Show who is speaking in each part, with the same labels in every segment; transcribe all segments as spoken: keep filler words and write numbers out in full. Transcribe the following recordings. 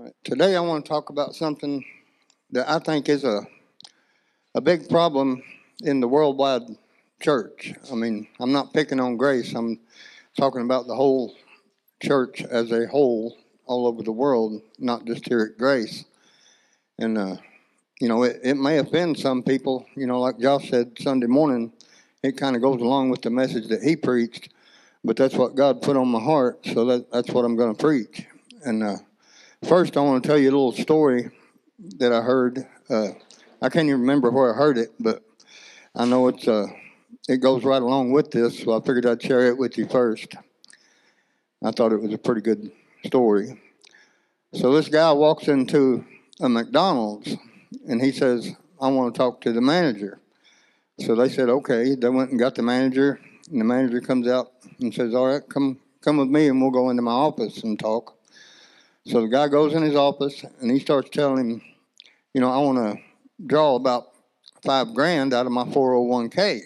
Speaker 1: Today I want to talk about something that I think is a, a big problem in the worldwide church. I mean, I'm not picking on Grace. I'm talking about the whole church as a whole all over the world, not just here at Grace. And, uh, you know, it, it may offend some people. You know, like Josh said Sunday morning, it kind of goes along with the message that he preached. But that's what God put on my heart, so that, that's what I'm going to preach. And uh, first, I want to tell you a little story that I heard. Uh, I can't even remember where I heard it, but I know it's uh, it goes right along with this, so I figured I'd share it with you first. I thought it was a pretty good story. So this guy walks into a McDonald's, and he says, I want to talk to the manager. So they said, okay. They went and got the manager, and the manager comes out and says, all right, come come with me, and we'll go into my office and talk. So the guy goes in his office, and he starts telling him, you know, I want to draw about five grand out of my four oh one k.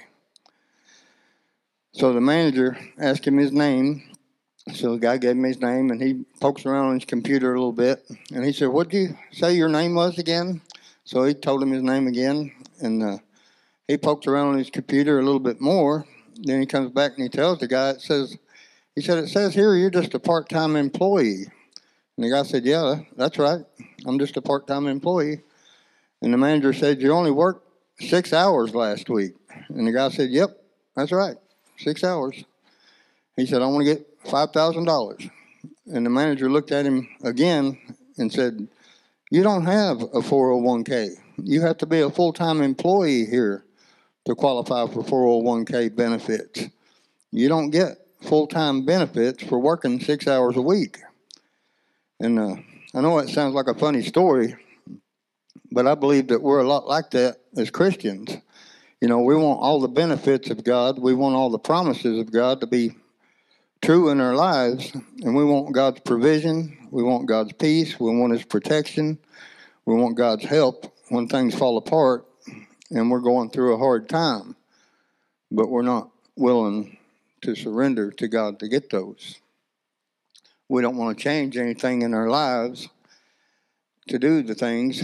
Speaker 1: So the manager asked him his name. So the guy gave him his name, and he pokes around on his computer a little bit. And he said, what'd you say your name was again? So he told him his name again, and uh, he pokes around on his computer a little bit more. Then he comes back and he tells the guy, it says, he said, it says here you're just a part-time employee. And the guy said, yeah, that's right. I'm just a part-time employee. And the manager said, you only worked six hours last week. And the guy said, yep, that's right, six hours. He said, I want to get five thousand dollars. And the manager looked at him again and said, you don't have a four oh one k. You have to be a full-time employee here to qualify for four oh one k benefits. You don't get full-time benefits for working six hours a week. And uh, I know it sounds like a funny story, but I believe that we're a lot like that as Christians. You know, we want all the benefits of God. We want all the promises of God to be true in our lives. And we want God's provision. We want God's peace. We want His protection. We want God's help when things fall apart and we're going through a hard time. But we're not willing to surrender to God to get those. We don't want to change anything in our lives to do the things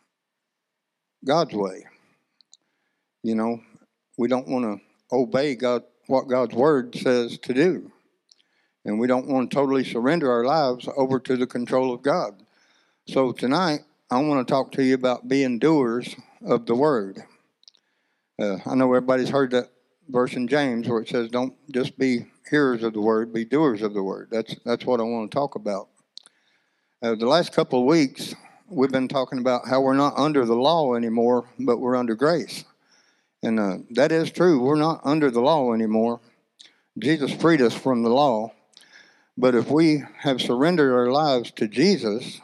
Speaker 1: God's way. You know, we don't want to obey God, what God's word says to do. And we don't want to totally surrender our lives over to the control of God. So tonight, I want to talk to you about being doers of the word. Uh, I know everybody's heard that verse in James where it says, don't just be hearers of the word, be doers of the word. That's, that's what I want to talk about. Uh, the last couple of weeks, we've been talking about how we're not under the law anymore, but we're under grace. And uh, that is true. We're not under the law anymore. Jesus freed us from the law. But if we have surrendered our lives to Jesus,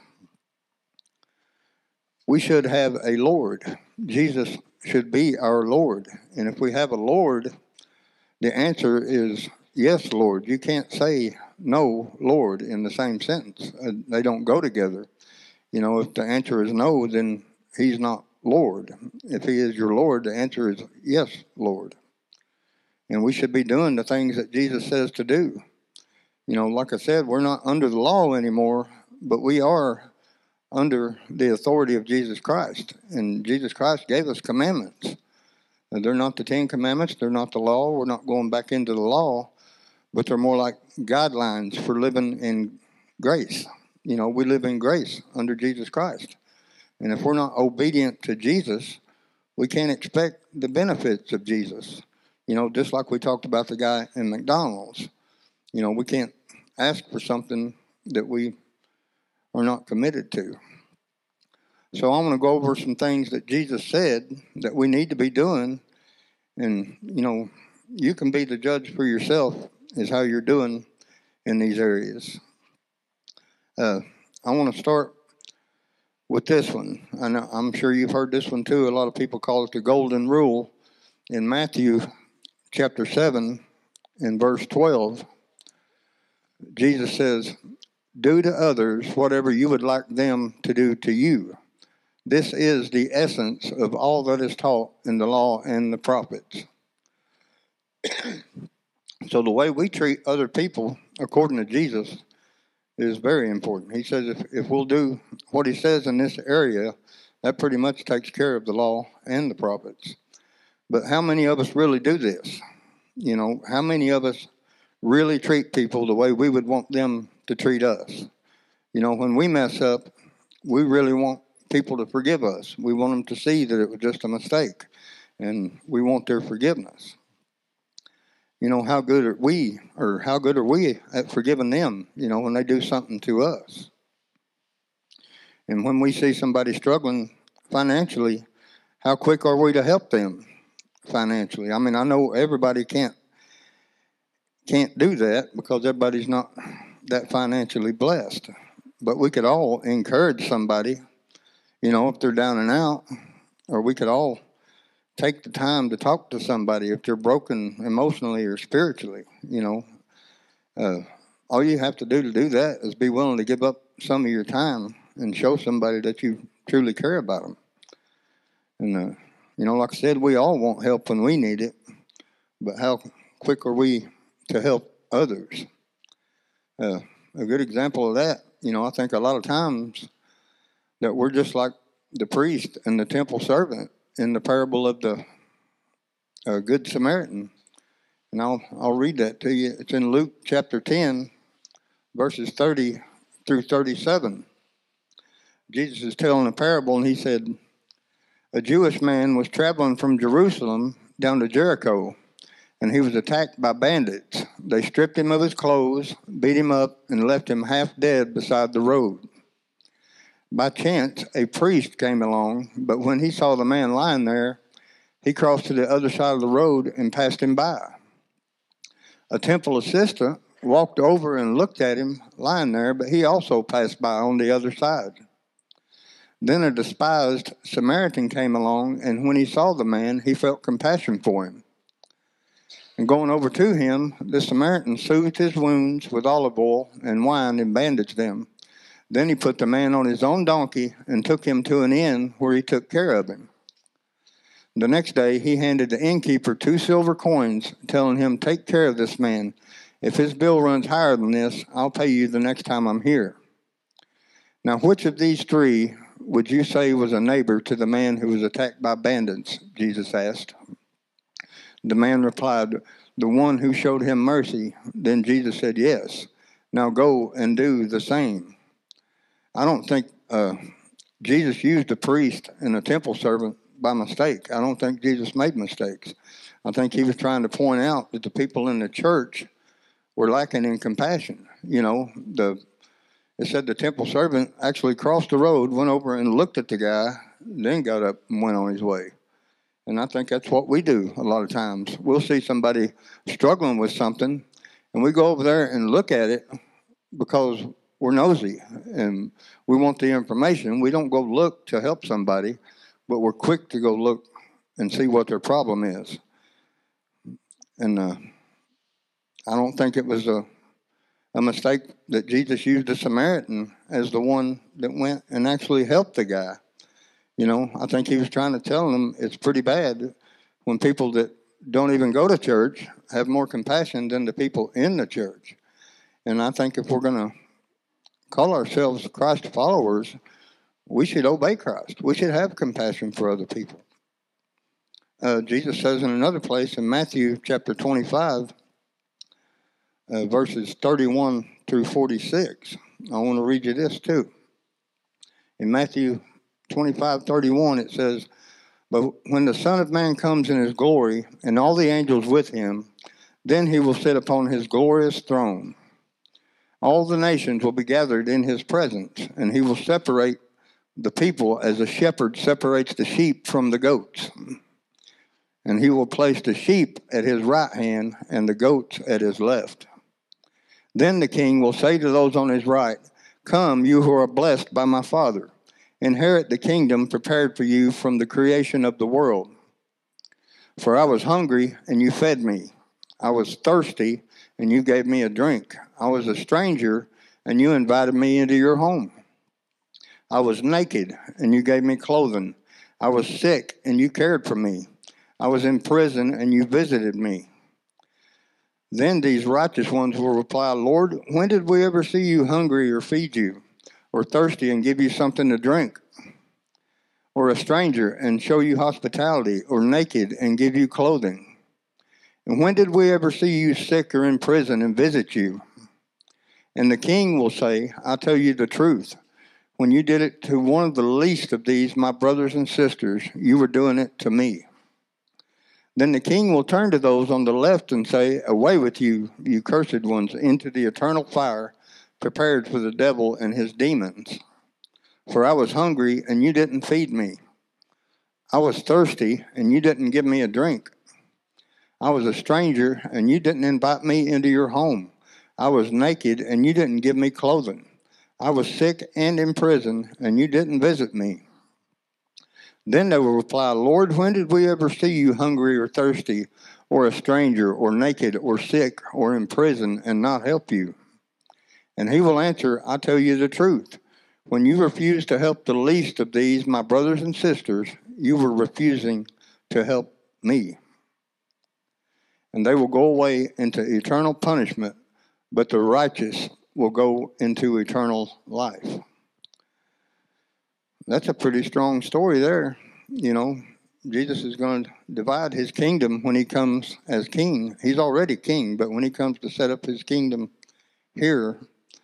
Speaker 1: we should have a Lord. Jesus should be our Lord. And if we have a Lord, the answer is yes, Lord. You can't say no, Lord, in the same sentence. Uh, they don't go together. You know, if the answer is no, then He's not Lord. If He is your Lord, the answer is yes, Lord. And we should be doing the things that Jesus says to do. You know, like I said, we're not under the law anymore, but we are under the authority of Jesus Christ. And Jesus Christ gave us commandments. And they're not the Ten Commandments. They're not the law. We're not going back into the law, but they're more like guidelines for living in grace. You know, we live in grace under Jesus Christ. And if we're not obedient to Jesus, we can't expect the benefits of Jesus. You know, just like we talked about the guy in McDonald's. You know, we can't ask for something that we are not committed to. So I'm going to go over some things that Jesus said that we need to be doing. And, you know, you can be the judge for yourself is how you're doing in these areas. Uh, I want to start with this one. I know, I'm sure you've heard this one too. A lot of people call it the golden rule. In Matthew chapter seven and verse twelve, Jesus says, do to others whatever you would like them to do to you. This is the essence of all that is taught in the law and the prophets. So the way we treat other people, according to Jesus, is very important. He says if, if we'll do what he says in this area, that pretty much takes care of the law and the prophets. But how many of us really do this? You know, how many of us really treat people the way we would want them to treat us? You know, when we mess up, we really want people to forgive us. We want them to see that it was just a mistake, and we want their forgiveness. You know, how good are we, or how good are we at forgiving them, you know, when they do something to us? And when we see somebody struggling financially, how quick are we to help them financially? I mean, I know everybody can't can't do that because everybody's not that financially blessed. But we could all encourage somebody, you know, if they're down and out, or we could all take the time to talk to somebody if they're broken emotionally or spiritually, you know. Uh, all you have to do to do that is be willing to give up some of your time and show somebody that you truly care about them. And, uh, you know, like I said, we all want help when we need it, but how quick are we to help others? Uh, a good example of that, you know, I think a lot of times that we're just like the priest and the temple servant in the parable of the uh, Good Samaritan. And I'll, I'll read that to you. It's in Luke chapter ten, verses thirty through thirty-seven. Jesus is telling a parable, and he said, a Jewish man was traveling from Jerusalem down to Jericho, and he was attacked by bandits. They stripped him of his clothes, beat him up, and left him half dead beside the road. By chance, a priest came along, but when he saw the man lying there, he crossed to the other side of the road and passed him by. A temple assistant walked over and looked at him lying there, but he also passed by on the other side. Then a despised Samaritan came along, and when he saw the man, he felt compassion for him. And going over to him, the Samaritan soothed his wounds with olive oil and wine and bandaged them. Then he put the man on his own donkey and took him to an inn where he took care of him. The next day, he handed the innkeeper two silver coins, telling him, take care of this man. If his bill runs higher than this, I'll pay you the next time I'm here. Now, which of these three would you say was a neighbor to the man who was attacked by bandits? Jesus asked. The man replied, the one who showed him mercy. Then Jesus said, yes. Now go and do the same. I don't think uh, Jesus used a priest and a temple servant by mistake. I don't think Jesus made mistakes. I think he was trying to point out that the people in the church were lacking in compassion. You know, the it said the temple servant actually crossed the road, went over and looked at the guy, then got up and went on his way. And I think that's what we do a lot of times. We'll see somebody struggling with something, and we go over there and look at it because we're nosy and we want the information. We don't go look to help somebody, but we're quick to go look and see what their problem is. And uh, I don't think it was a, a mistake that Jesus used the Samaritan as the one that went and actually helped the guy. You know, I think he was trying to tell them it's pretty bad when people that don't even go to church have more compassion than the people in the church. And I think if we're going to call ourselves Christ followers, we should obey Christ. We should have compassion for other people. Uh, Jesus says in another place in Matthew chapter twenty-five, uh, verses thirty-one through forty-six. I want to read you this too. In Matthew twenty-five thirty-one, it says, but when the Son of Man comes in his glory and all the angels with him, then he will sit upon his glorious throne. All the nations will be gathered in his presence, and he will separate the people as a shepherd separates the sheep from the goats. And he will place the sheep at his right hand and the goats at his left. Then the king will say to those on his right, come, you who are blessed by my Father, inherit the kingdom prepared for you from the creation of the world. For I was hungry, and you fed me. I was thirsty, and you gave me a drink. I was a stranger, and you invited me into your home. I was naked, and you gave me clothing. I was sick, and you cared for me. I was in prison, and you visited me. Then these righteous ones will reply, Lord, when did we ever see you hungry or feed you, or thirsty and give you something to drink, or a stranger and show you hospitality, or naked and give you clothing? And when did we ever see you sick or in prison and visit you? And the king will say, I tell you the truth. When you did it to one of the least of these, my brothers and sisters, you were doing it to me. Then the king will turn to those on the left and say, away with you, you cursed ones, into the eternal fire prepared for the devil and his demons. For I was hungry, and you didn't feed me. I was thirsty, and you didn't give me a drink. I was a stranger, and you didn't invite me into your home. I was naked, and you didn't give me clothing. I was sick and in prison, and you didn't visit me. Then they will reply, Lord, when did we ever see you hungry or thirsty, or a stranger, or naked, or sick, or in prison, and not help you? And he will answer, I tell you the truth. When you refused to help the least of these, my brothers and sisters, you were refusing to help me. And they will go away into eternal punishment, but the righteous will go into eternal life. That's a pretty strong story there. You know, Jesus is going to divide his kingdom when he comes as king. He's already king, but when he comes to set up his kingdom here,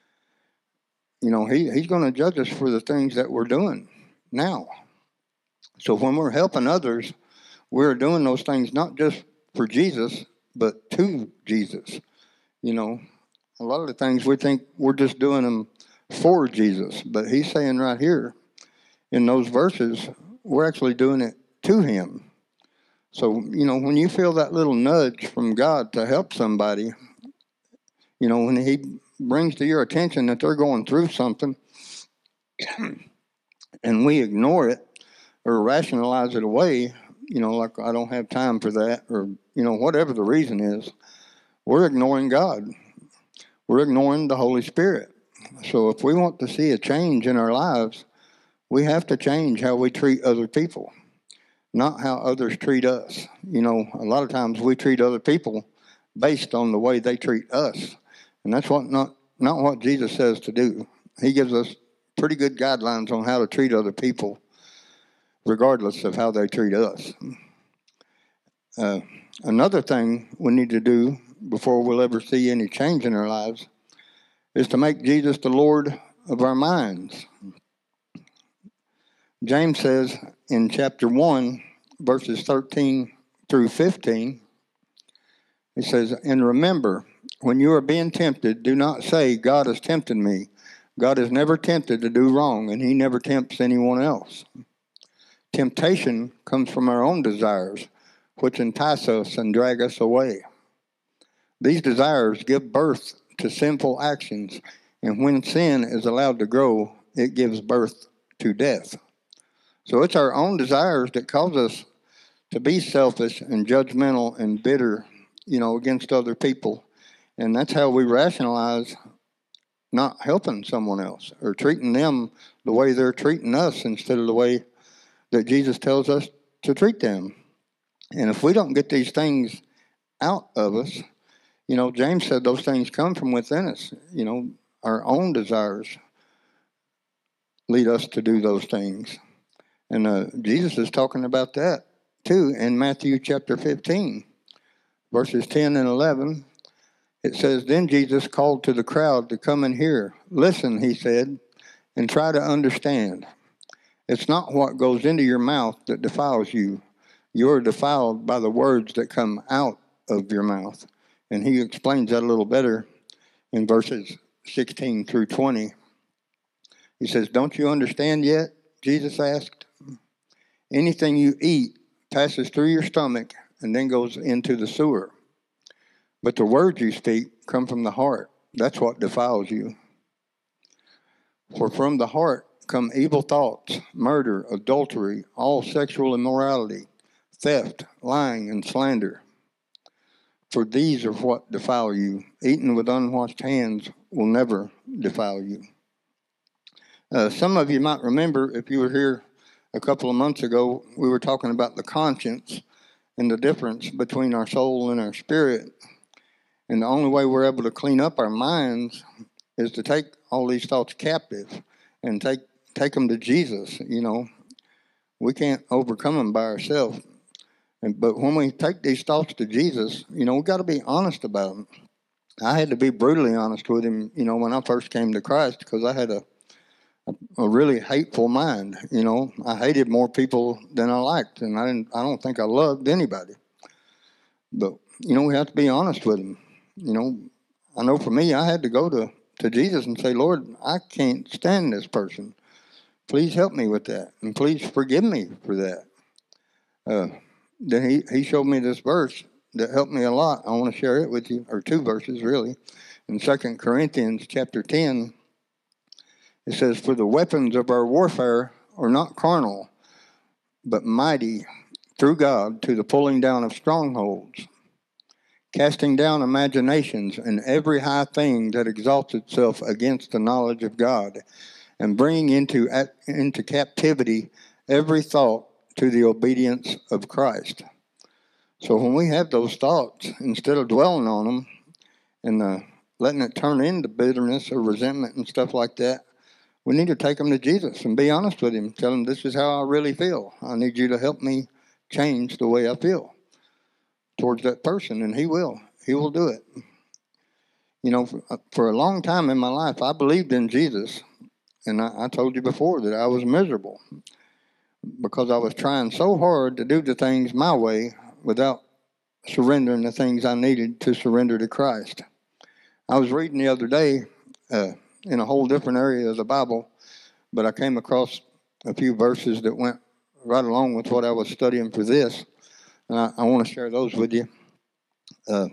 Speaker 1: you know, he, he's going to judge us for the things that we're doing now. So when we're helping others, we're doing those things not just for Jesus, but to Jesus. You know, a lot of the things we think we're just doing them for Jesus, but he's saying right here in those verses, we're actually doing it to him. So, you know, when you feel that little nudge from God to help somebody, you know, when he brings to your attention that they're going through something and we ignore it or rationalize it away, you know, like I don't have time for that, or, you know, whatever the reason is, we're ignoring God. We're ignoring the Holy Spirit. So if we want to see a change in our lives, we have to change how we treat other people, not how others treat us. You know, a lot of times we treat other people based on the way they treat us. And that's what not, not what Jesus says to do. He gives us pretty good guidelines on how to treat other people, regardless of how they treat us. Uh, another thing we need to do before we'll ever see any change in our lives is to make Jesus the Lord of our minds. James says in chapter one, verses thirteen through fifteen, he says, and remember, when you are being tempted, do not say, God has tempted me. God is never tempted to do wrong, and he never tempts anyone else. Temptation comes from our own desires, which entice us and drag us away. These desires give birth to sinful actions, and when sin is allowed to grow, it gives birth to death. So it's our own desires that cause us to be selfish and judgmental and bitter, you know, against other people. And that's how we rationalize not helping someone else or treating them the way they're treating us instead of the way that Jesus tells us to treat them. And if we don't get these things out of us, you know, James said those things come from within us. You know, our own desires lead us to do those things. And uh, Jesus is talking about that too in Matthew chapter fifteen, verses ten and eleven. It says, then Jesus called to the crowd to come and hear. Listen, he said, and try to understand. It's not what goes into your mouth that defiles you. You are defiled by the words that come out of your mouth. And he explains that a little better in verses sixteen through twenty. He says, don't you understand yet? Jesus asked. Anything you eat passes through your stomach and then goes into the sewer. But the words you speak come from the heart. That's what defiles you. For from the heart come evil thoughts, murder, adultery, all sexual immorality, theft, lying, and slander. For these are what defile you. Eaten with unwashed hands will never defile you. Uh, some of you might remember, if you were here a couple of months ago, we were talking about the conscience and the difference between our soul and our spirit. And the only way we're able to clean up our minds is to take all these thoughts captive and take take them to Jesus. You know, we can't overcome them by ourselves. And, but when we take these thoughts to Jesus, you know, we got to be honest about them. I had to be brutally honest with him, you know, when I first came to Christ, because I had a, a, a really hateful mind. You know, I hated more people than I liked, and I didn't. I don't think I loved anybody. But you know, we have to be honest with him. You know, I know for me, I had to go to, to Jesus and say, Lord, I can't stand this person. Please help me with that, and please forgive me for that. Uh, then he, he showed me this verse that helped me a lot. I want to share it with you, or two verses really. In Second Corinthians chapter ten, it says, "For the weapons of our warfare are not carnal, but mighty through God to the pulling down of strongholds, casting down imaginations and every high thing that exalts itself against the knowledge of God, and bringing into, into captivity every thought to the obedience of Christ." So when we have those thoughts, instead of dwelling on them and uh, letting it turn into bitterness or resentment and stuff like that, we need to take them to Jesus and be honest with him. Tell him, this is how I really feel. I need you to help me change the way I feel towards that person, and he will. He will do it. You know, for, for a long time in my life, I believed in Jesus, and I, I told you before that I was miserable because I was trying so hard to do the things my way without surrendering the things I needed to surrender to Christ. I was reading the other day uh, in a whole different area of the Bible, but I came across a few verses that went right along with what I was studying for this, and I, I want to share those with you. Uh,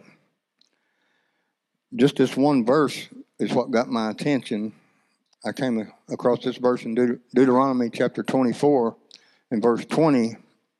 Speaker 1: just this one verse is what got my attention. I came across this verse in Deut- Deuteronomy chapter twenty-four, in verse twenty.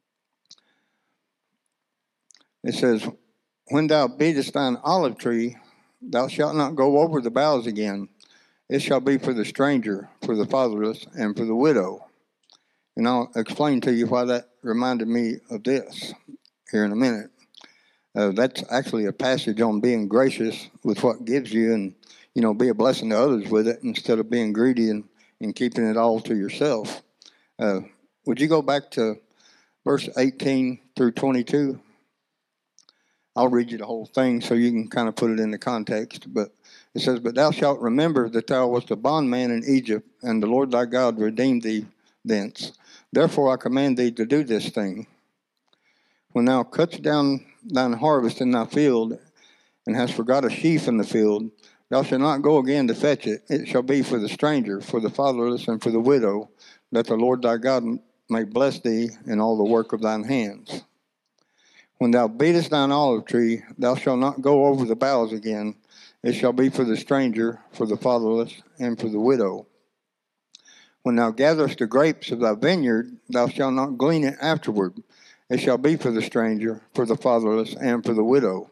Speaker 1: It says, "When thou beatest thine olive tree, thou shalt not go over the boughs again. It shall be for the stranger, for the fatherless, and for the widow." And I'll explain to you why that reminded me of this here in a minute. Uh, that's actually a passage on being gracious with what gives you, and, you know, be a blessing to others with it instead of being greedy and, and keeping it all to yourself. Uh, would you go back to verse eighteen through twenty-two? I'll read you the whole thing so you can kind of put it into context. But it says, "But thou shalt remember that thou wast a bondman in Egypt, and the Lord thy God redeemed thee thence. Therefore I command thee to do this thing. When thou cuttest down thine harvest in thy field, and hast forgot a sheaf in the field, thou shalt not go again to fetch it. It shall be for the stranger, for the fatherless, and for the widow, that the Lord thy God may bless thee in all the work of thine hands. When thou beatest thine olive tree, thou shalt not go over the boughs again. It shall be for the stranger, for the fatherless, and for the widow. When thou gatherest the grapes of thy vineyard, thou shalt not glean it afterward. It shall be for the stranger, for the fatherless, and for the widow.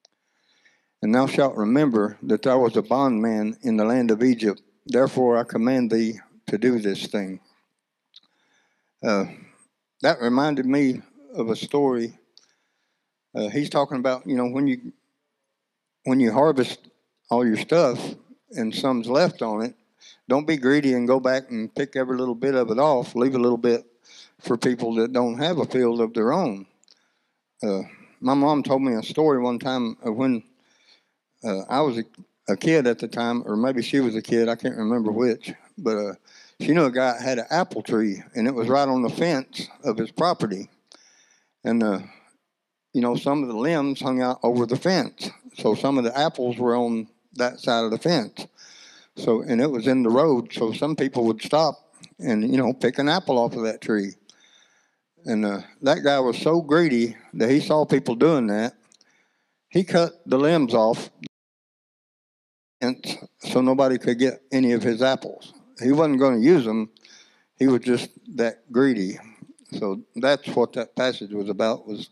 Speaker 1: And thou shalt remember that thou wast a bondman in the land of Egypt. Therefore I command thee to do this thing." Uh, that reminded me of a story. Uh, he's talking about, you know, when you when you harvest all your stuff and some's left on it, don't be greedy and go back and pick every little bit of it off. Leave a little bit for people that don't have a field of their own. Uh, my mom told me a story one time of when uh, I was a, a kid at the time, or maybe she was a kid, I can't remember which, but uh, she knew a guy that had an apple tree, and it was right on the fence of his property. And, uh, you know, some of the limbs hung out over the fence. So some of the apples were on that side of the fence. So, and it was in the road, so some people would stop and, you know, pick an apple off of that tree. And uh, that guy was so greedy that he saw people doing that. He cut the limbs off and so nobody could get any of his apples. He wasn't going to use them. He was just that greedy. So that's what that passage was about, was,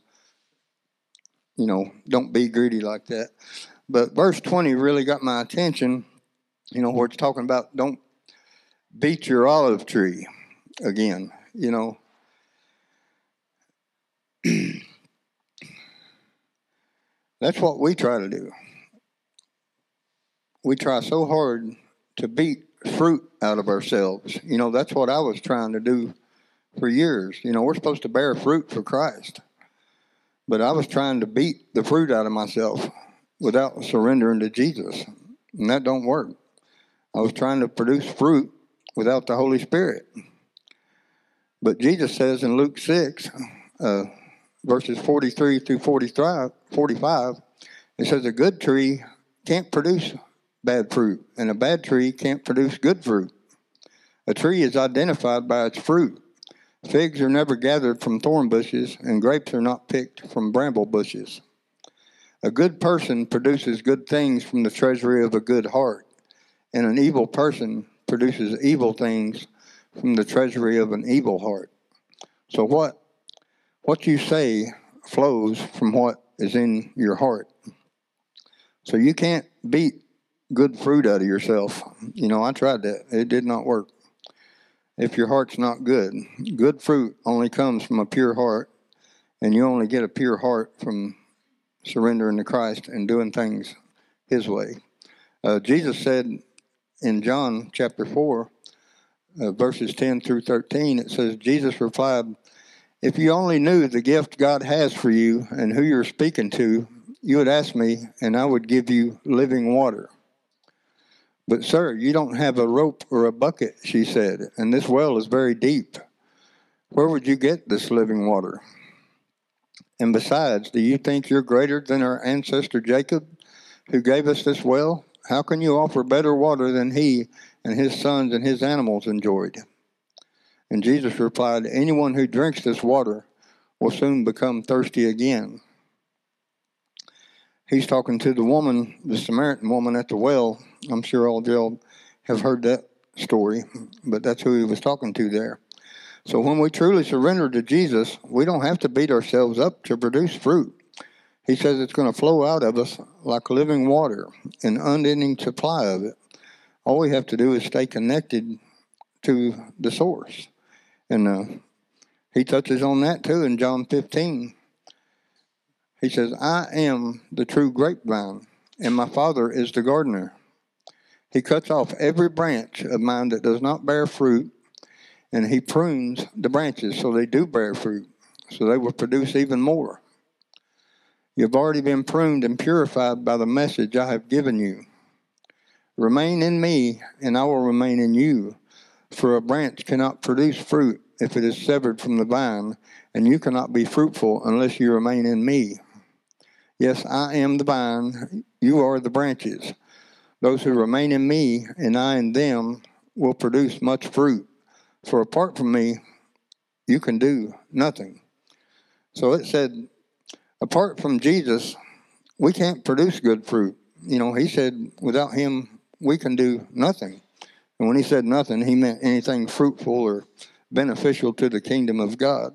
Speaker 1: you know, don't be greedy like that. But verse twenty really got my attention, you know, where it's talking about don't beat your olive tree again, you know. That's what we try to do. we try so hard to beat fruit out of ourselves. You know, that's what I was trying to do for years. You know, we're supposed to bear fruit for Christ. But I was trying to beat the fruit out of myself without surrendering to Jesus. And that don't work. I was trying to produce fruit without the Holy Spirit. But Jesus says in Luke six, uh, verses forty-three through forty-five, it says a good tree can't produce bad fruit, and a bad tree can't produce good fruit. A tree is identified by its fruit. Figs are never gathered from thorn bushes, and grapes are not picked from bramble bushes. A good person produces good things from the treasury of a good heart, and an evil person produces evil things from the treasury of an evil heart. So what what you say flows from what is in your heart. So you can't beat good fruit out of yourself. You know, I tried that. It did not work. If your heart's not good, good fruit only comes from a pure heart, and you only get a pure heart from surrendering to Christ and doing things His way. Uh, Jesus said in John chapter four, uh, verses ten through thirteen, it says, Jesus replied, if you only knew the gift God has for you and who you're speaking to, you would ask me, and I would give you living water. But, sir, you don't have a rope or a bucket, she said, and this well is very deep. Where would you get this living water? And besides, do you think you're greater than our ancestor Jacob, who gave us this well? How can you offer better water than he and his sons and his animals enjoyed? And Jesus replied, anyone who drinks this water will soon become thirsty again. He's talking to the woman, the Samaritan woman at the well. I'm sure all of y'all have heard that story, but that's who he was talking to there. So when we truly surrender to Jesus, we don't have to beat ourselves up to produce fruit. He says it's going to flow out of us like living water, an unending supply of it. All we have to do is stay connected to the source. And uh, he touches on that too in John fifteen. He says, I am the true grapevine, and my Father is the gardener. He cuts off every branch of mine that does not bear fruit, and he prunes the branches so they do bear fruit, so they will produce even more. You've already been pruned and purified by the message I have given you. Remain in me, and I will remain in you. For a branch cannot produce fruit if it is severed from the vine, and you cannot be fruitful unless you remain in me. Yes, I am the vine, you are the branches. Those who remain in me, and I in them, will produce much fruit. For apart from me, you can do nothing. So it said, apart from Jesus, we can't produce good fruit. You know, he said, without him, we can do nothing. And when he said nothing, he meant anything fruitful or beneficial to the kingdom of God.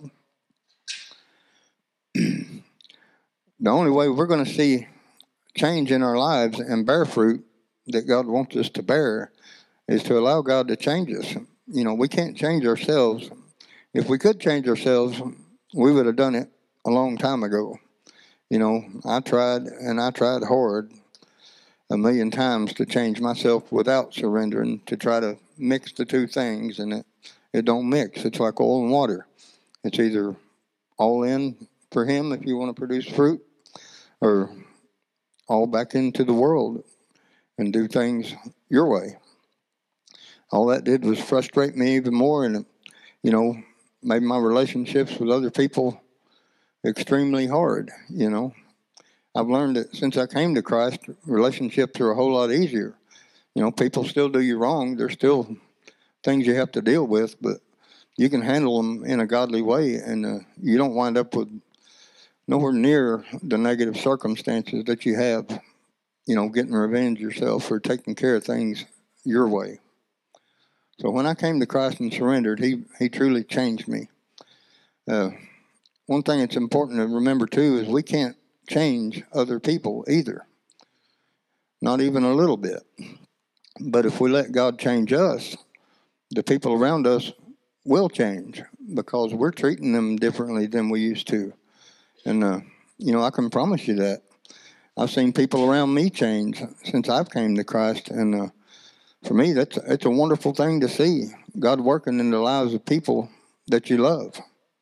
Speaker 1: The only way we're going to see change in our lives and bear fruit that God wants us to bear is to allow God to change us. You know, we can't change ourselves. If we could change ourselves, we would have done it a long time ago. You know, I tried, and I tried hard a million times to change myself without surrendering, to try to mix the two things, and it, it don't mix. It's like oil and water. It's either all in for him if you want to produce fruit, or all back into the world and do things your way. All that did was frustrate me even more, and, you know, made my relationships with other people extremely hard, you know. I've learned that since I came to Christ, relationships are a whole lot easier. You know, people still do you wrong. There's still things you have to deal with, but you can handle them in a godly way, and uh, you don't wind up with nowhere near the negative circumstances that you have, you know, getting revenge yourself or taking care of things your way. So when I came to Christ and surrendered, he, he truly changed me. Uh, one thing that's important to remember, too, is we can't change other people either. Not even a little bit. But if we let God change us, the people around us will change because we're treating them differently than we used to. And, uh, you know, I can promise you that. I've seen people around me change since I've came to Christ, and uh, for me, that's it's a wonderful thing to see God working in the lives of people that you love.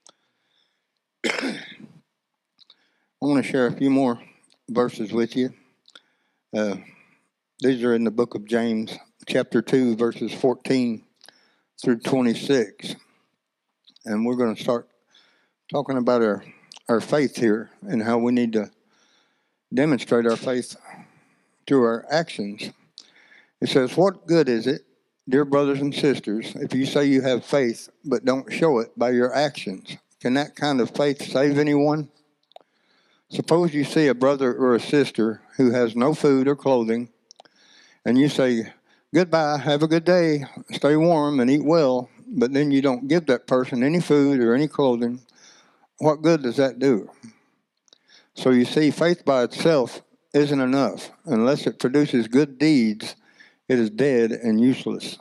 Speaker 1: I want to share a few more verses with you. Uh, these are in the book of James, chapter two, verses fourteen through twenty-six. And we're going to start talking about our, our faith here and how we need to demonstrate our faith through our actions. It says, "What good is it, dear brothers and sisters, if you say you have faith but don't show it by your actions? Can that kind of faith save anyone? Suppose you see a brother or a sister who has no food or clothing, and you say, 'Goodbye, have a good day, stay warm and eat well,' but then you don't give that person any food or any clothing. What good does that do?" So you see, faith by itself isn't enough. Unless it produces good deeds, it is dead and useless.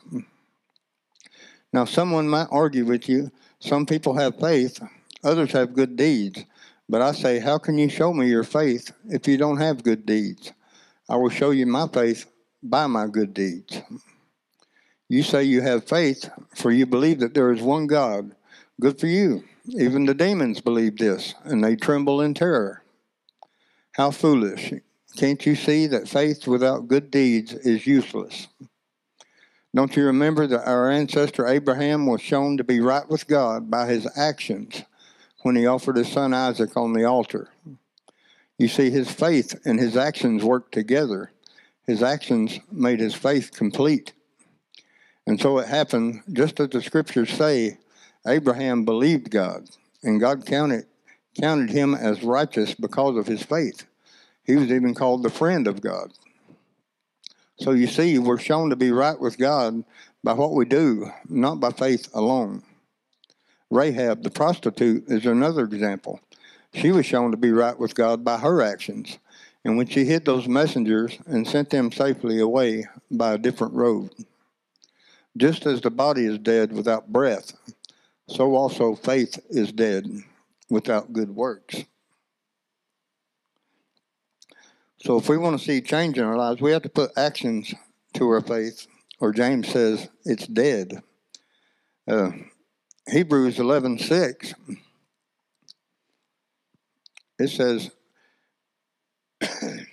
Speaker 1: Now, someone might argue with you, some people have faith, others have good deeds. But I say, how can you show me your faith if you don't have good deeds? I will show you my faith by my good deeds. You say you have faith, for you believe that there is one God. Good for you. Even the demons believe this, and they tremble in terror. How foolish. Can't you see that faith without good deeds is useless? Don't you remember that our ancestor Abraham was shown to be right with God by his actions when he offered his son Isaac on the altar? You see, his faith and his actions worked together. His actions made his faith complete. And so it happened, just as the scriptures say, Abraham believed God, and God counted, counted him as righteous because of his faith. He was even called the friend of God. So you see, we're shown to be right with God by what we do, not by faith alone. Rahab, the prostitute, is another example. She was shown to be right with God by her actions, and when she hid those messengers and sent them safely away by a different road. Just as the body is dead without breath, so also faith is dead without good works. So if we want to see change in our lives, we have to put actions to our faith, or James says it's dead. Uh, Hebrews eleven six, it says, "It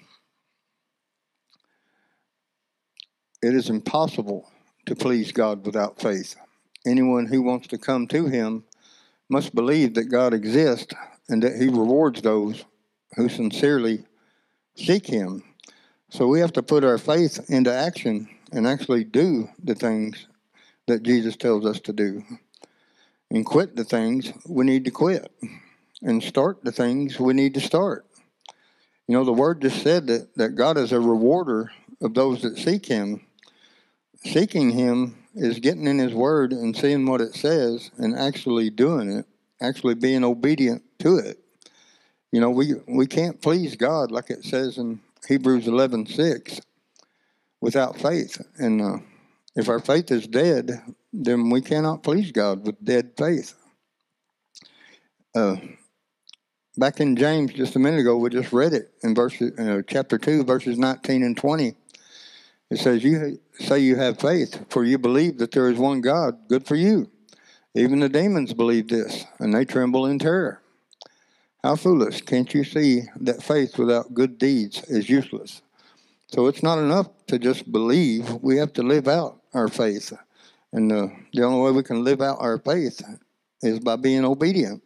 Speaker 1: is impossible to please God without faith. Anyone who wants to come to him must believe that God exists and that he rewards those who sincerely seek him." So we have to put our faith into action and actually do the things that Jesus tells us to do. And quit the things we need to quit. And start the things we need to start. You know, the word just said that, that God is a rewarder of those that seek him. Seeking him is getting in his word and seeing what it says and actually doing it, actually being obedient to it. You know, we, we can't please God, like it says in Hebrews eleven six, without faith. And uh, if our faith is dead, then we cannot please God with dead faith. Uh, back in James just a minute ago, we just read it in verse, uh, chapter two, verses nineteen and twenty. It says, "You say you have faith, for you believe that there is one God. Good for you. Even the demons believe this, and they tremble in terror." How foolish. Can't you see that faith without good deeds is useless? So it's not enough to just believe. We have to live out our faith. And uh, the only way we can live out our faith is by being obedient.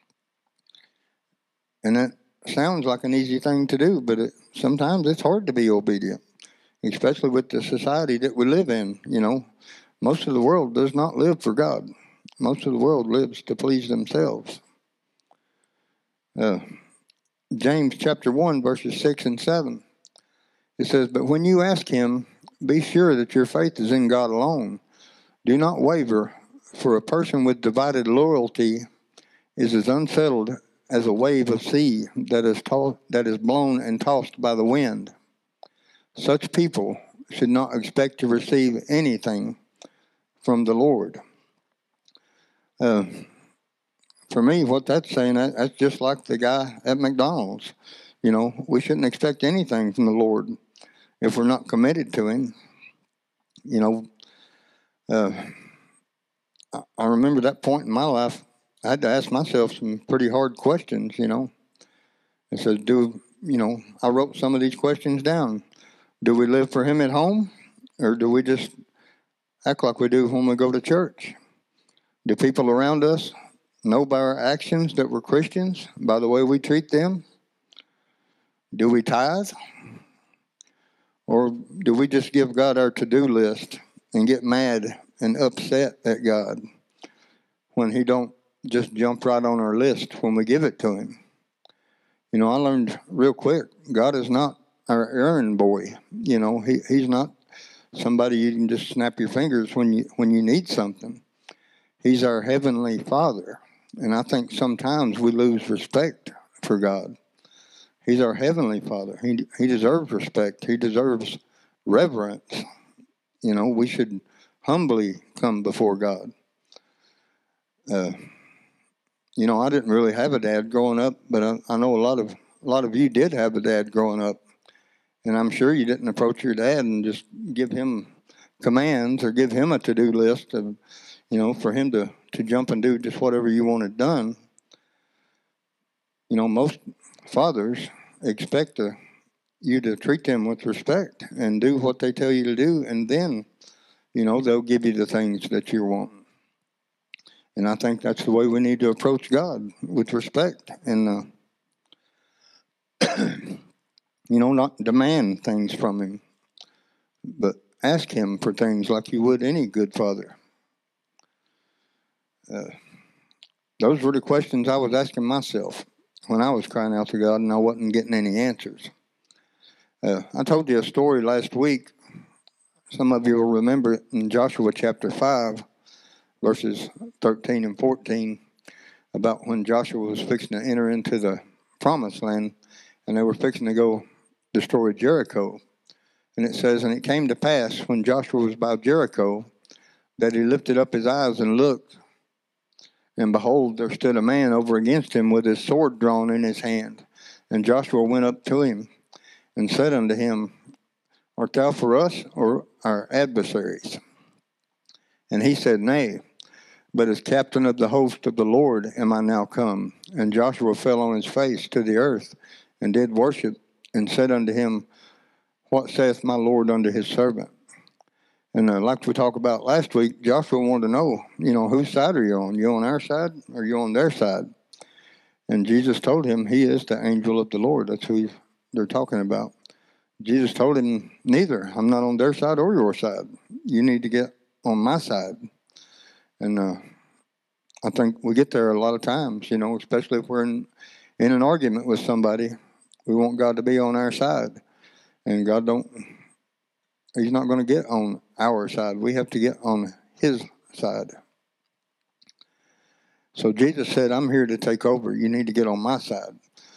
Speaker 1: And that sounds like an easy thing to do, but it, sometimes it's hard to be obedient, especially with the society that we live in. You know, most of the world does not live for God. Most of the world lives to please themselves. Uh, James chapter one, verses six and seven. It says, "But when you ask him, be sure that your faith is in God alone. Do not waver, for a person with divided loyalty is as unsettled as a wave of sea that is, to- that is blown and tossed by the wind. Such people should not expect to receive anything from the Lord." Uh, for me, what that's saying, that, that's just like the guy at McDonald's. You know, we shouldn't expect anything from the Lord if we're not committed to Him. You know, uh, I, I remember that point in my life, I had to ask myself some pretty hard questions, you know. I said, do, you know, I wrote some of these questions down. Do we live for Him at home, or do we just act like we do when we go to church? Do people around us know by our actions that we're Christians, by the way we treat them? Do we tithe? Or do we just give God our to-do list and get mad and upset at God when He don't just jump right on our list when we give it to Him? You know, I learned real quick, God is not our errand boy. You know, he, He's not somebody you can just snap your fingers when you when you need something. He's our Heavenly Father. And I think sometimes we lose respect for God. He's our Heavenly Father. He He deserves respect. He deserves reverence. You know, we should humbly come before God. Uh, you know, I didn't really have a dad growing up, but I, I know a lot of a lot of you did have a dad growing up, and I'm sure you didn't approach your dad and just give him commands or give him a to-do list of, you know, for him to to jump and do just whatever you wanted done. You know, most fathers expect to, you to treat them with respect and do what they tell you to do, and then, you know, they'll give you the things that you're wanting. And I think that's the way we need to approach God, with respect, and, uh, you know, not demand things from Him, but ask Him for things like you would any good father. Uh, those were the questions I was asking myself when I was crying out to God and I wasn't getting any answers. Uh, I told you a story last week. Some of you will remember it in Joshua chapter five, verses thirteen and fourteen, about when Joshua was fixing to enter into the promised land, and they were fixing to go destroy Jericho. And it says, and it came to pass when Joshua was by Jericho that he lifted up his eyes and looked, and behold, there stood a man over against him with his sword drawn in his hand. And Joshua went up to him and said unto him, Art thou for us or our adversaries? And he said, Nay, but as captain of the host of the Lord am I now come. And Joshua fell on his face to the earth and did worship, and said unto him, What saith my Lord unto his servant? And uh, like we talked about last week, Joshua wanted to know, you know, whose side are you on? You on our side or you on their side? And Jesus told him he is the angel of the Lord. That's who they're talking about. Jesus told him, neither. I'm not on their side or your side. You need to get on my side. And uh, I think we get there a lot of times, you know, especially if we're in, in an argument with somebody. We want God to be on our side. And God don't, He's not going to get on our side. We have to get on His side. So Jesus said, I'm here to take over. You need to get on my side.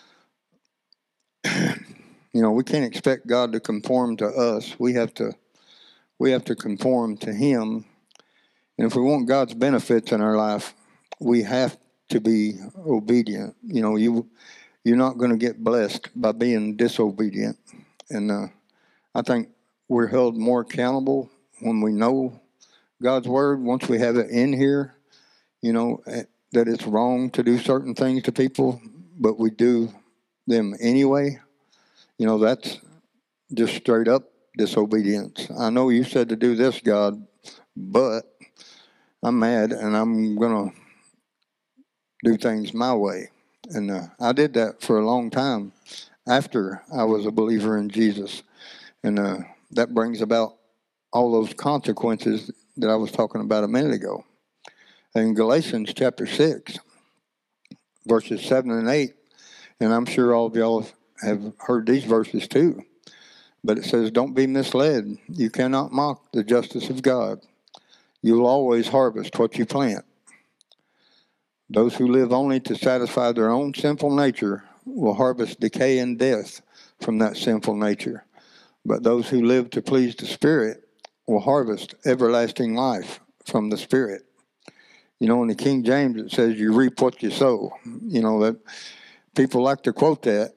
Speaker 1: You know, we can't expect God to conform to us. We have to we have to conform to Him. And if we want God's benefits in our life, we have to be obedient. You know, you, you're not going to get blessed by being disobedient. And uh, I think we're held more accountable when we know God's word, once we have it in here, you know, that it's wrong to do certain things to people, but we do them anyway. You know, that's just straight up disobedience. I know you said to do this, God, but I'm mad and I'm going to do things my way. And uh, I did that for a long time after I was a believer in Jesus. And uh, that brings about all those consequences that I was talking about a minute ago. In Galatians chapter six, verses seven and eight, and I'm sure all of y'all have heard these verses too, but it says, don't be misled. You cannot mock the justice of God. You'll always harvest what you plant. Those who live only to satisfy their own sinful nature will harvest decay and death from that sinful nature. But those who live to please the Spirit will harvest everlasting life from the Spirit. You know, in the King James, it says you reap what you sow. You know, that people like to quote that.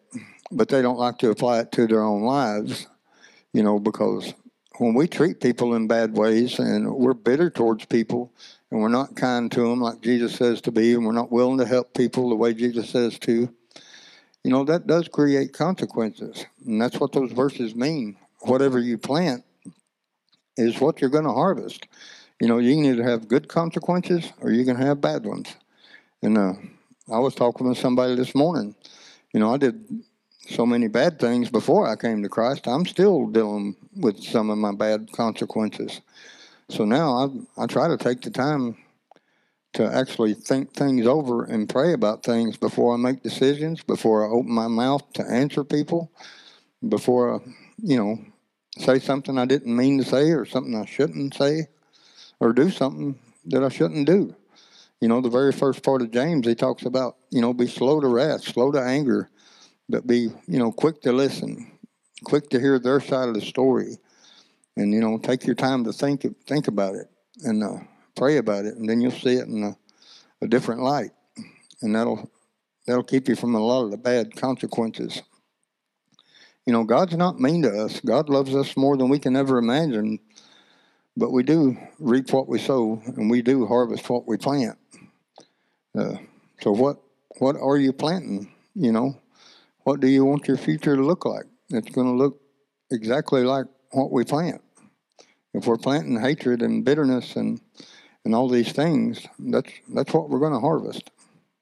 Speaker 1: but they don't like to apply it to their own lives, you know, because when we treat people in bad ways and we're bitter towards people and we're not kind to them like Jesus says to be, and we're not willing to help people the way Jesus says to, you know, that does create consequences. And that's what those verses mean. Whatever you plant is what you're going to harvest. You know, you can either have good consequences or you can have bad ones. And uh, I was talking with somebody this morning. You know, I did so many bad things before I came to Christ. I'm still dealing with some of my bad consequences. So now I, I try to take the time to actually think things over and pray about things before I make decisions, before I open my mouth to answer people, before I, you know, say something I didn't mean to say or something I shouldn't say or do something that I shouldn't do. You know, the very first part of James, he talks about, you know, be slow to wrath, slow to anger, but be, you know, quick to listen, quick to hear their side of the story. And, you know, take your time to think think about it and uh, pray about it, and then you'll see it in a, a different light. And that'll that'll keep you from a lot of the bad consequences. You know, God's not mean to us. God loves us more than we can ever imagine. But we do reap what we sow, and we do harvest what we plant. Uh, so what what are you planting? You know, what do you want your future to look like? It's going to look exactly like what we plant. If we're planting hatred and bitterness and, and all these things, that's that's what we're going to harvest.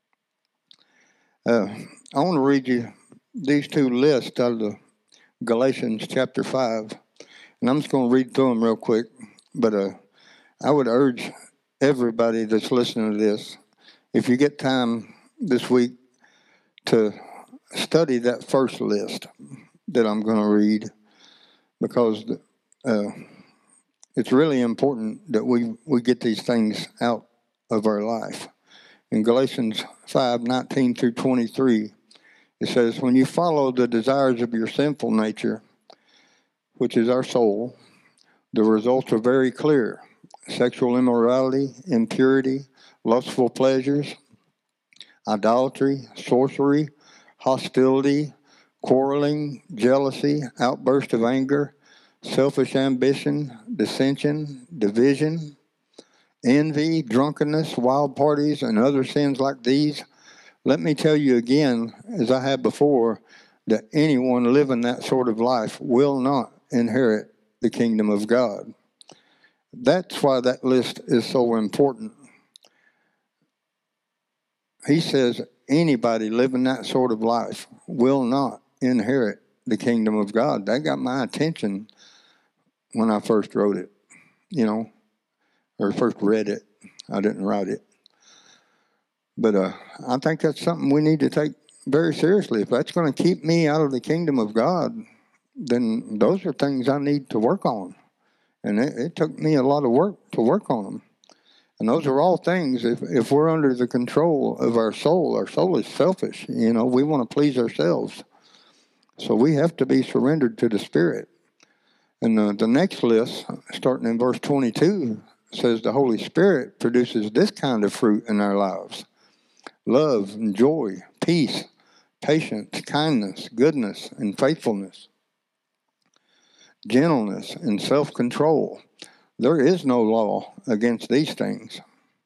Speaker 1: Uh, I want to read you these two lists out of the Galatians chapter five, and I'm just going to read through them real quick. But uh, I would urge everybody that's listening to this, if you get time this week, to study that first list that I'm going to read, because uh, it's really important that we, we get these things out of our life. In Galatians five, nineteen through twenty-three, it says, when you follow the desires of your sinful nature, which is our soul, the results are very clear. Sexual immorality, impurity, lustful pleasures, idolatry, sorcery, hostility, quarreling, jealousy, outburst of anger, selfish ambition, dissension, division, envy, drunkenness, wild parties, and other sins like these. Let me tell you again, as I have before, that anyone living that sort of life will not inherit the kingdom of God. That's why that list is so important. He says anybody living that sort of life will not inherit the kingdom of God. That got my attention when I first wrote it, you know, or first read it. I didn't write it. But uh, I think that's something we need to take very seriously. If that's going to keep me out of the kingdom of God, then those are things I need to work on. And it, it took me a lot of work to work on them. And those are all things, if, if we're under the control of our soul, our soul is selfish. You know, we want to please ourselves. So we have to be surrendered to the Spirit. And the, the next list, starting in verse twenty-two, says the Holy Spirit produces this kind of fruit in our lives: love and joy, peace, patience, kindness, goodness, and faithfulness, gentleness, and self-control. There is no law against these things.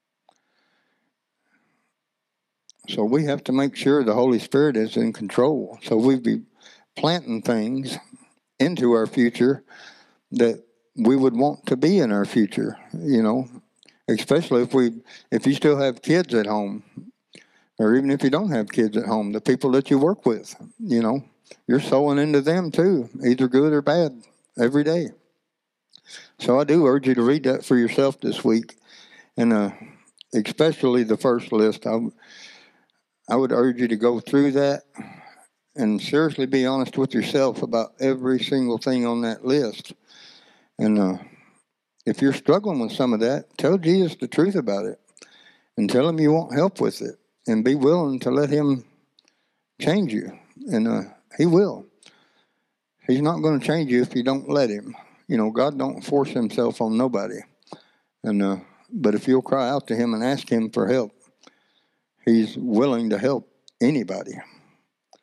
Speaker 1: So we have to make sure the Holy Spirit is in control. So we be planting things into our future that we would want to be in our future, you know, especially if we, if you still have kids at home, or even if you don't have kids at home, the people that you work with, you know, you're sowing into them too, either good or bad, every day. So I do urge you to read that for yourself this week, and uh, especially the first list. I, I would urge you to go through that and seriously be honest with yourself about every single thing on that list. And uh, if you're struggling with some of that, tell Jesus the truth about it, and tell him you want help with it, and be willing to let him change you. And uh, he will. He's not going to change you if you don't let him. You know, God don't force himself on nobody. And uh, but if you'll cry out to him and ask him for help, he's willing to help anybody.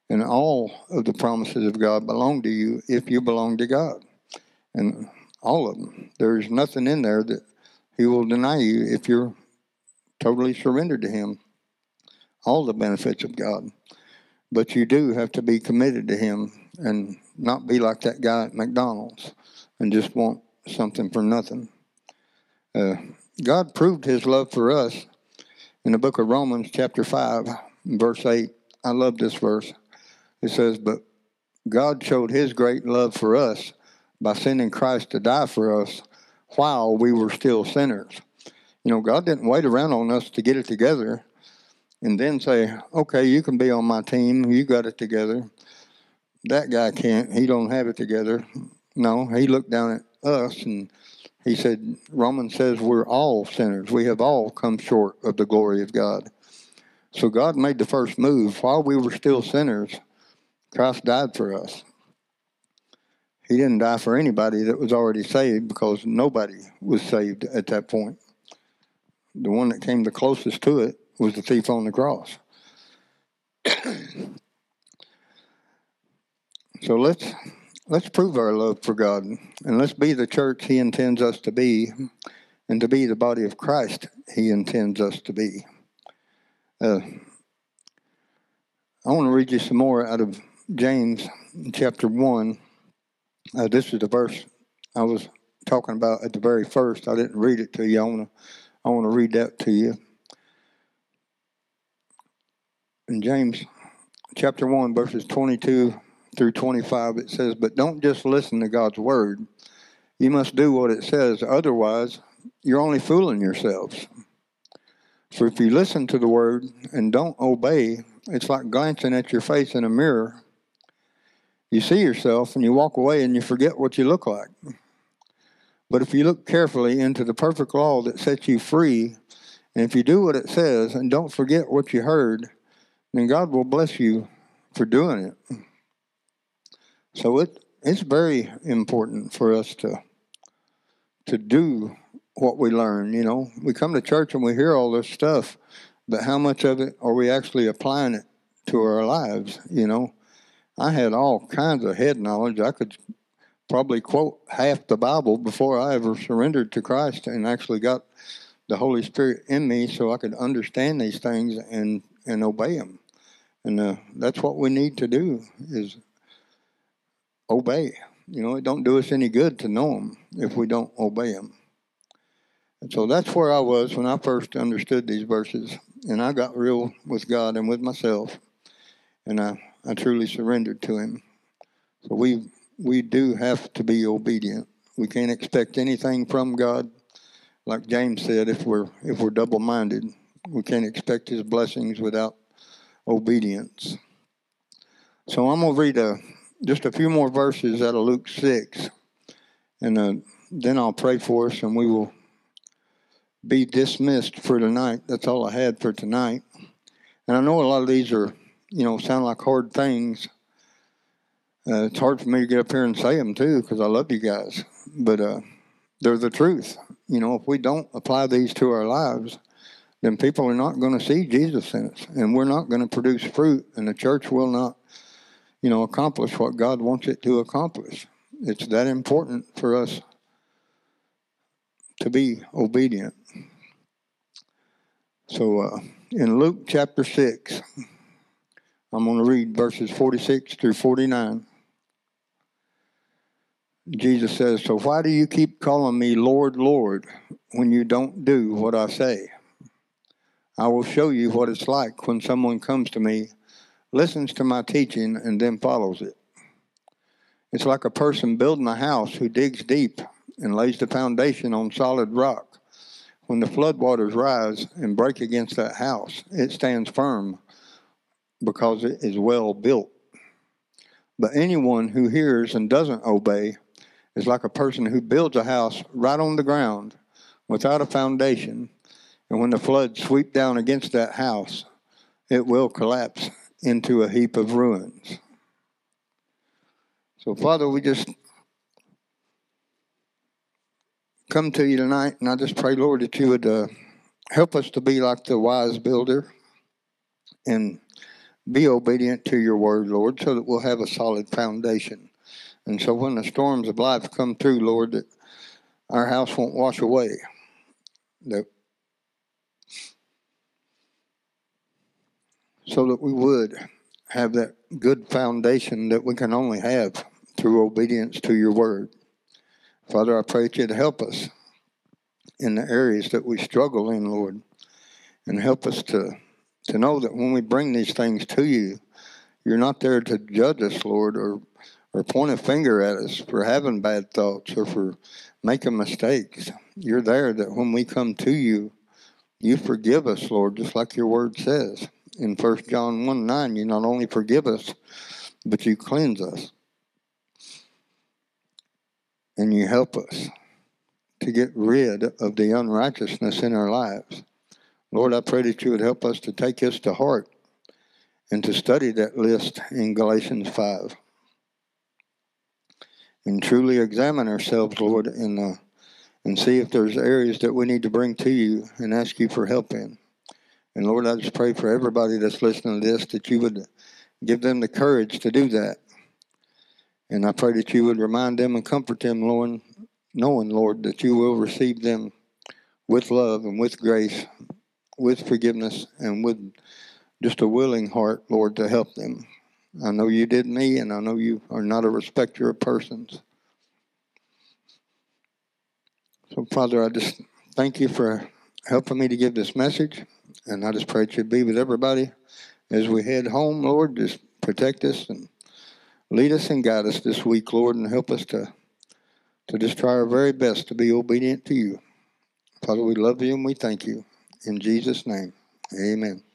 Speaker 1: And all of the promises of God belong to you if you belong to God. And all of them. There's nothing in there that he will deny you if you're totally surrendered to him. All the benefits of God. But you do have to be committed to him and not be like that guy at McDonald's and just want something for nothing. Uh, God proved his love for us in the book of Romans chapter five, verse eight. I love this verse. It says, but God showed his great love for us by sending Christ to die for us while we were still sinners. You know, God didn't wait around on us to get it together and then say, okay, you can be on my team. You got it together. That guy can't. He don't have it together. No, he looked down at us and he said, Romans says we're all sinners. We have all come short of the glory of God. So God made the first move. While we were still sinners, Christ died for us. He didn't die for anybody that was already saved because nobody was saved at that point. The one that came the closest to it was the thief on the cross. So let's let's prove our love for God, and let's be the church he intends us to be, and to be the body of Christ he intends us to be. Uh, I want to read you some more out of James chapter one. Uh, this is the verse I was talking about at the very first. I didn't read it to you. I want to I want to read that to you. In James chapter one, verses twenty-two through twenty-five, it says, but don't just listen to God's word. You must do what it says. Otherwise, you're only fooling yourselves. For if you listen to the word and don't obey, it's like glancing at your face in a mirror. You see yourself and you walk away and you forget what you look like. But if you look carefully into the perfect law that sets you free, and if you do what it says and don't forget what you heard, then God will bless you for doing it. So it it's very important for us to to do what we learn. You know, we come to church and we hear all this stuff, but how much of it are we actually applying it to our lives? You know, I had all kinds of head knowledge. I could probably quote half the Bible before I ever surrendered to Christ and actually got the Holy Spirit in me so I could understand these things and, and obey them. And uh, that's what we need to do is obey. You know, it don't do us any good to know them if we don't obey them. And so that's where I was when I first understood these verses. And I got real with God and with myself. And I, I truly surrendered to him. So we we do have to be obedient. We can't expect anything from God. Like James said, if we're if we're double-minded, we can't expect his blessings without obedience. So I'm going to read a, just a few more verses out of Luke six. And uh, then I'll pray for us and we will be dismissed for tonight. That's all I had for tonight. And I know a lot of these are, you know, sound like hard things. Uh, it's hard for me to get up here and say them too because I love you guys. But uh, they're the truth. You know, if we don't apply these to our lives, then people are not going to see Jesus in us. And we're not going to produce fruit. And the church will not, you know, accomplish what God wants it to accomplish. It's that important for us to be obedient. So uh, in Luke chapter six, I'm going to read verses forty-six through forty-nine. Jesus says, so why do you keep calling me Lord, Lord, when you don't do what I say? I will show you what it's like when someone comes to me, listens to my teaching, and then follows it. It's like a person building a house who digs deep and lays the foundation on solid rock. When the floodwaters rise and break against that house, it stands firm because it is well built. But anyone who hears and doesn't obey is like a person who builds a house right on the ground without a foundation. And when the floods sweep down against that house, it will collapse into a heap of ruins. So, Father, we just come to you tonight, and I just pray, Lord, that you would uh, help us to be like the wise builder and be obedient to your word, Lord, so that we'll have a solid foundation. And so when the storms of life come through, Lord, that our house won't wash away. That so that we would have that good foundation that we can only have through obedience to your word. Father, I pray that you'd help us in the areas that we struggle in, Lord, and help us to, to know that when we bring these things to you, you're not there to judge us, Lord, or, or point a finger at us for having bad thoughts or for making mistakes. You're there that when we come to you, you forgive us, Lord, just like your word says. In First John one nine, you not only forgive us, but you cleanse us. And you help us to get rid of the unrighteousness in our lives. Lord, I pray that you would help us to take this to heart and to study that list in Galatians five. And truly examine ourselves, Lord, and, uh, and see if there's areas that we need to bring to you and ask you for help in. And Lord, I just pray for everybody that's listening to this that you would give them the courage to do that. And I pray that you would remind them and comfort them, Lord, knowing, Lord, that you will receive them with love and with grace, with forgiveness, and with just a willing heart, Lord, to help them. I know you did me, and I know you are not a respecter of persons. So, Father, I just thank you for helping me to give this message, and I just pray that you be with everybody as we head home, Lord. Just protect us and lead us and guide us this week, Lord, and help us to, to just try our very best to be obedient to you. Father, we love you and we thank you. In Jesus' name, amen.